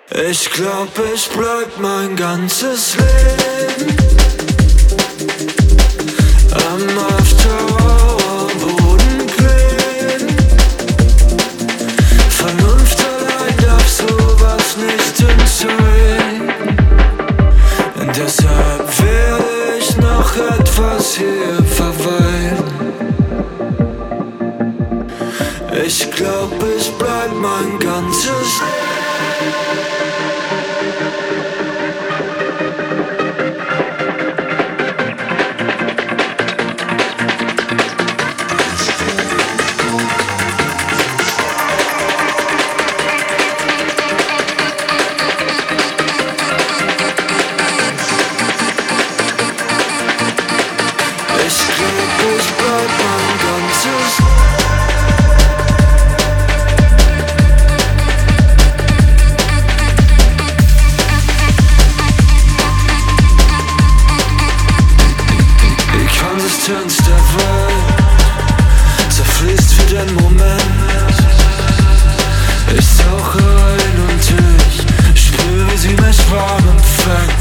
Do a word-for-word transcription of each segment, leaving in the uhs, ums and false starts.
Ich glaub, ich bleib mein ganzes Leben am Afterboden kleben. Vernunft allein darf sowas nicht entscheiden. Deshalb werde ich noch etwas hier verweilen. Ich glaub, ich bleib mein ganzes der Welt zerfließt für den Moment. Ich tauche ein und ich spüre, wie sie mich warm empfängt.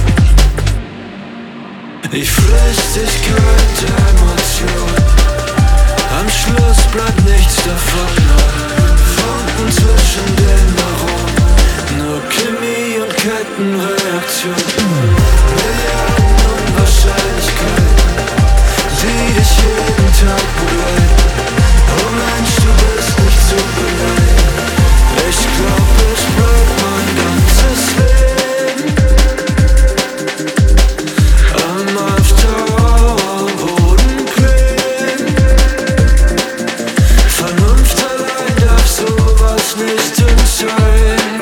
Die Flüchtigkeit der Emotion, am Schluss bleibt nichts davon. Funken zwischen den Aromen, nur Chemie und Kettenreaktion. Milliarden Unwahrscheinlichkeiten, die dich jeden Tag begleiten. Oh Mensch, du bist nicht zu beneiden. Ich glaub, ich bleib mein ganzes Leben am Afterboden kleben. Vernunft allein darf sowas nicht entscheiden.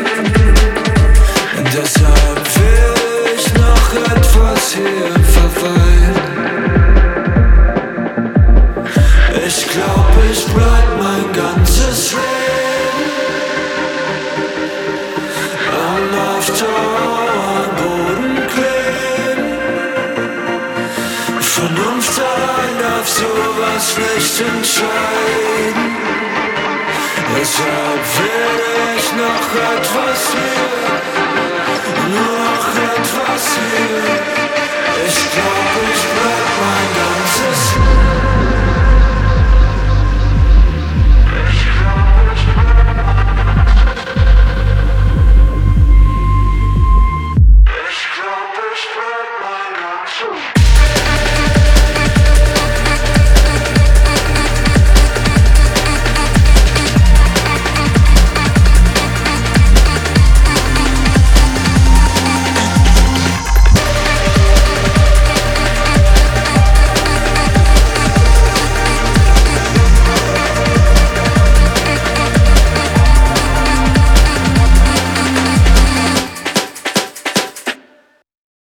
Deshalb werde ich noch etwas hier verweilen. Ich glaub, ich bleib mein ganzes Leben am Afterboden kleben. Vernunft allein darf sowas nicht entscheiden. Deshalb werde ich noch etwas hier, nur noch etwas hier. Ich glaub,